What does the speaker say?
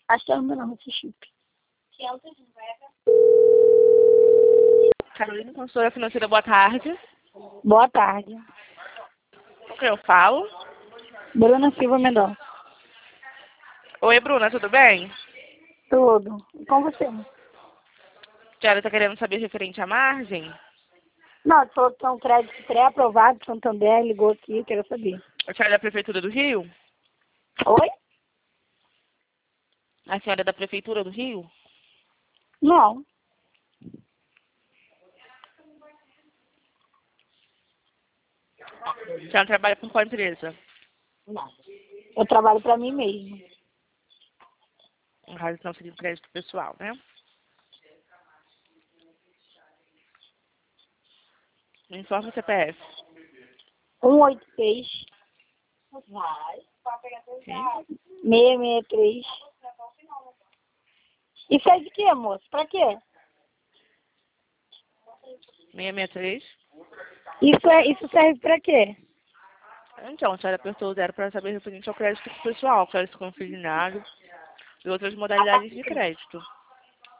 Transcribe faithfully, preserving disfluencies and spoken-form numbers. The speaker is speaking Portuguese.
Acho que é o meu nome, esse chip. Carolina, consultora financeira, boa tarde. Boa tarde. Com quem eu falo? Bruna Silva Mendonça. Oi, Bruna, tudo bem? Tudo. E com você? A senhora está querendo saber referente à margem? Não, você falou que é um crédito pré-aprovado, Santander, ligou aqui, eu quero saber. A senhora é da Prefeitura do Rio? Oi? A senhora é da Prefeitura do Rio? Não. A senhora trabalha com qual empresa? Não. Eu trabalho pra mim mesmo. Um rádio não seria crédito pessoal, né? Me informa o C P F. um oito seis, Sim. seis seis três. Isso é de quê, moço? Pra quê? seis seis três. Isso, é, isso serve pra quê? Então, a senhora apertou o zero para saber referente ao crédito pessoal, crédito consignado e outras modalidades de crédito.